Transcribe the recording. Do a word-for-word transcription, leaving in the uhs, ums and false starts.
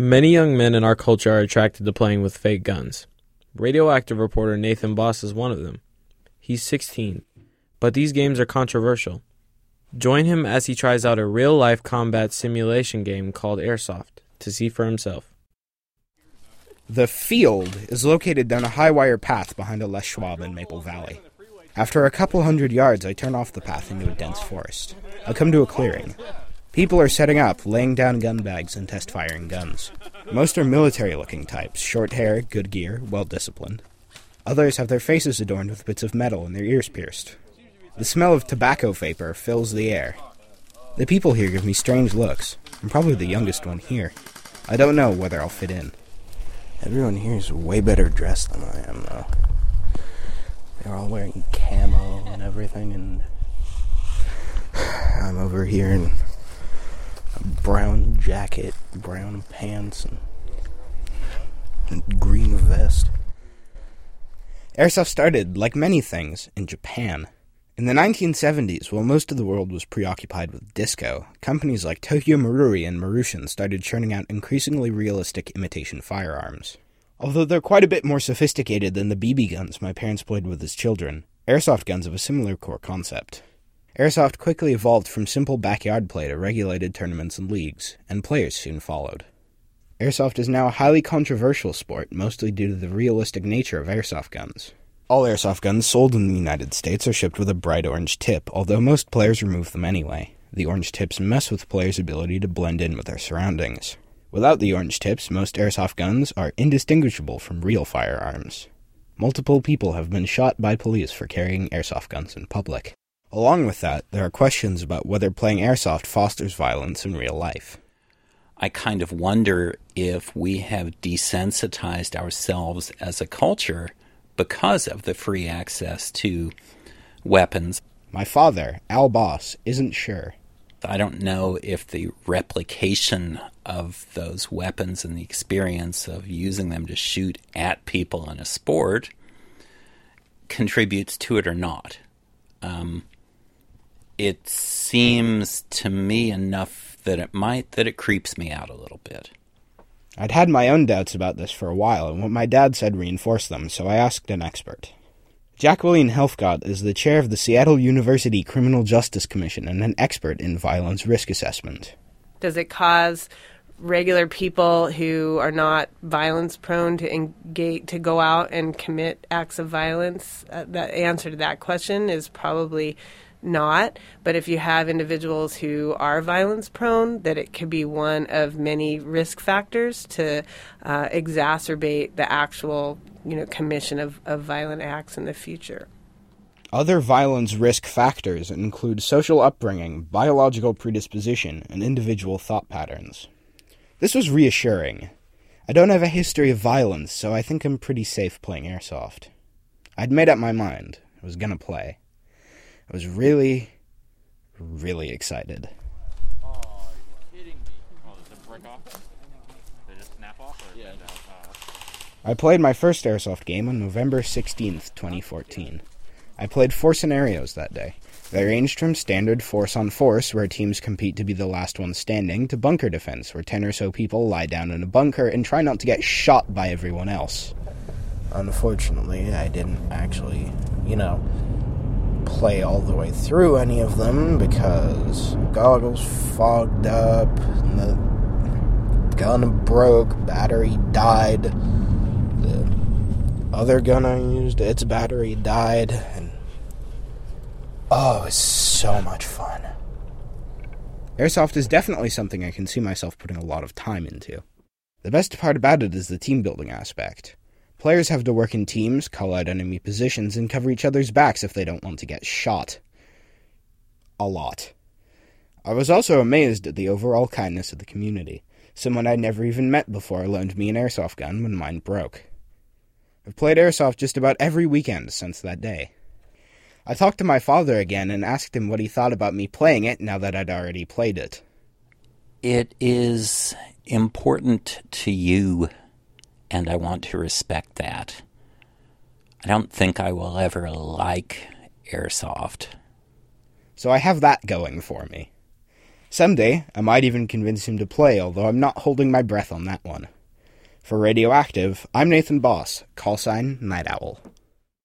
Many young men in our culture are attracted to playing with fake guns. Radioactive reporter Nathan Boss is one of them. He's sixteen, but these games are controversial. Join him as he tries out a real-life combat simulation game called Airsoft to see for himself. The Field is located down a high-wire path behind a Les Schwab in Maple Valley. After a couple hundred yards, I turn off the path into a dense forest. I come to a clearing. People are setting up, laying down gun bags, and test-firing guns. Most are military-looking types, short hair, good gear, well-disciplined. Others have their faces adorned with bits of metal and their ears pierced. The smell of tobacco vapor fills the air. The people here give me strange looks. I'm probably the youngest one here. I don't know whether I'll fit in. Everyone here is way better dressed than I am, though. They're all wearing camo and everything, and I'm over here in a brown jacket, brown pants, and a green vest. Airsoft started, like many things, in Japan. In the nineteen seventies, while most of the world was preoccupied with disco, companies like Tokyo Marui and Marushin started churning out increasingly realistic imitation firearms. Although they're quite a bit more sophisticated than the B B guns my parents played with as children, airsoft guns have a similar core concept. Airsoft quickly evolved from simple backyard play to regulated tournaments and leagues, and players soon followed. Airsoft is now a highly controversial sport, mostly due to the realistic nature of airsoft guns. All airsoft guns sold in the United States are shipped with a bright orange tip, although most players remove them anyway. The orange tips mess with players' ability to blend in with their surroundings. Without the orange tips, most airsoft guns are indistinguishable from real firearms. Multiple people have been shot by police for carrying airsoft guns in public. Along with that, there are questions about whether playing airsoft fosters violence in real life. I kind of wonder if we have desensitized ourselves as a culture because of the free access to weapons. My father, Al Boss, isn't sure. I don't know if the replication of those weapons and the experience of using them to shoot at people in a sport contributes to it or not. Um, it seems to me enough that it might, that it creeps me out a little bit. I'd had my own doubts about this for a while, and what my dad said reinforced them, so I asked an expert. Jacqueline Helfgott is the chair of the Seattle University Criminal Justice Commission and an expert in violence risk assessment. Does it cause regular people who are not violence-prone to engage, to go out and commit acts of violence? Uh, the answer to that question is probably not. But if you have individuals who are violence-prone, that it could be one of many risk factors to uh, exacerbate the actual, you know, commission of, of violent acts in the future. Other violence risk factors include social upbringing, biological predisposition, and individual thought patterns. This was reassuring. I don't have a history of violence, so I think I'm pretty safe playing airsoft. I'd made up my mind. I was gonna play. I was really, really excited. Oh, you're kidding me. Oh, does it break off? They just snap off? Or yeah. Uh... I played my first airsoft game on November sixteenth, twenty fourteen. I played four scenarios that day. They ranged from standard force-on-force, where teams compete to be the last one standing, to bunker defense, where ten or so people lie down in a bunker and try not to get shot by everyone else. Unfortunately, I didn't actually, you know, play all the way through any of them because goggles fogged up, and the gun broke, battery died, the other gun I used, its battery died, and oh, it's so much fun. Airsoft is definitely something I can see myself putting a lot of time into. The best part about it is the team-building aspect. Players have to work in teams, call out enemy positions, and cover each other's backs if they don't want to get shot. A lot. I was also amazed at the overall kindness of the community. Someone I'd never even met before loaned me an airsoft gun when mine broke. I've played airsoft just about every weekend since that day. I talked to my father again and asked him what he thought about me playing it now that I'd already played it. It is important to you, and I want to respect that. I don't think I will ever like airsoft. So I have that going for me. Someday, I might even convince him to play, although I'm not holding my breath on that one. For Radioactive, I'm Nathan Boss, call sign Night Owl.